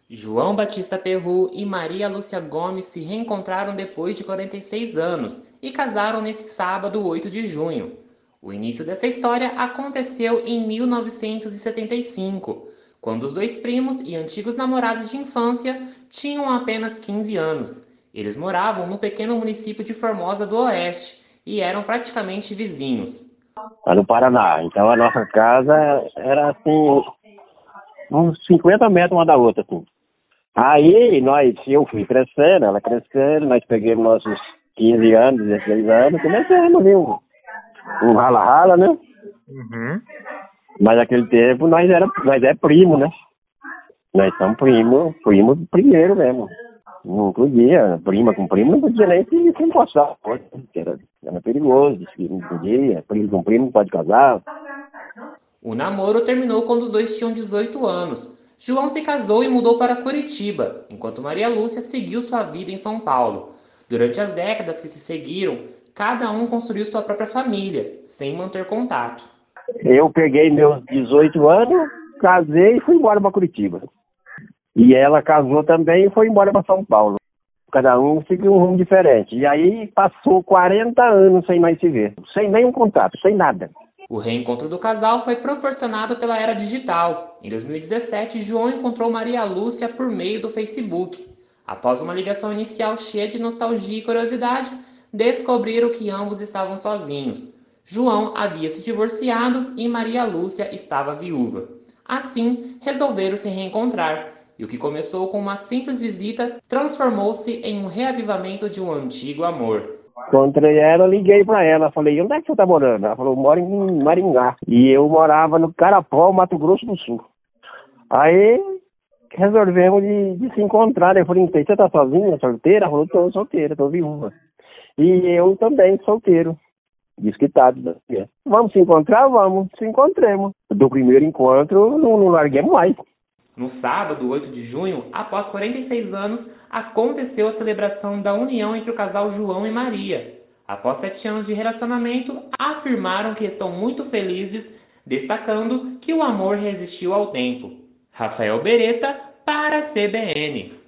João Batista Perru e Maria Lúcia Gomes se reencontraram depois de 46 anos e casaram nesse sábado, 8 de junho. O início dessa história aconteceu em 1975, quando os dois primos e antigos namorados de infância tinham apenas 15 anos. Eles moravam no pequeno município de Formosa do Oeste e eram praticamente vizinhos. Lá no Paraná. Então a nossa casa era assim, uns 50 metros uma da outra, assim. Aí eu fui crescendo, ela crescendo, nós pegamos nossos 15 anos, 16 anos, começamos ali um rala-rala, né? Uhum. Mas naquele tempo nós é primo, né? Nós somos primo primeiro mesmo. Não podia, prima com primo não podia nem se encostar, era perigoso, não podia, primo com primo não pode casar. O namoro terminou quando os dois tinham 18 anos. João se casou e mudou para Curitiba, enquanto Maria Lúcia seguiu sua vida em São Paulo. Durante as décadas que se seguiram, cada um construiu sua própria família, sem manter contato. Eu peguei meus 18 anos, casei e fui embora para Curitiba. E ela casou também e foi embora para São Paulo. Cada um seguiu um rumo diferente. E aí passou 40 anos sem mais se ver. Sem nenhum contato, sem nada. O reencontro do casal foi proporcionado pela era digital. Em 2017, João encontrou Maria Lúcia por meio do Facebook. Após uma ligação inicial cheia de nostalgia e curiosidade, descobriram que ambos estavam sozinhos. João havia se divorciado e Maria Lúcia estava viúva. Assim, resolveram se reencontrar, e o que começou com uma simples visita transformou-se em um reavivamento de um antigo amor. Encontrei ela, liguei para ela, falei, onde é que você tá morando? Ela falou, moro em Maringá. E eu morava no Carapó, Mato Grosso do Sul. Aí resolvemos de se encontrar. Eu falei, você tá sozinha, solteira? Ela falou, tô solteira, tô viúva. E eu também, solteiro. Desquitado. Né? Vamos se encontrar? Vamos, se encontremos. Do primeiro encontro, não larguemos mais. No sábado, 8 de junho, após 46 anos, aconteceu a celebração da união entre o casal João e Maria. Após 7 anos de relacionamento, afirmaram que estão muito felizes, destacando que o amor resistiu ao tempo. Rafael Beretta, para a CBN.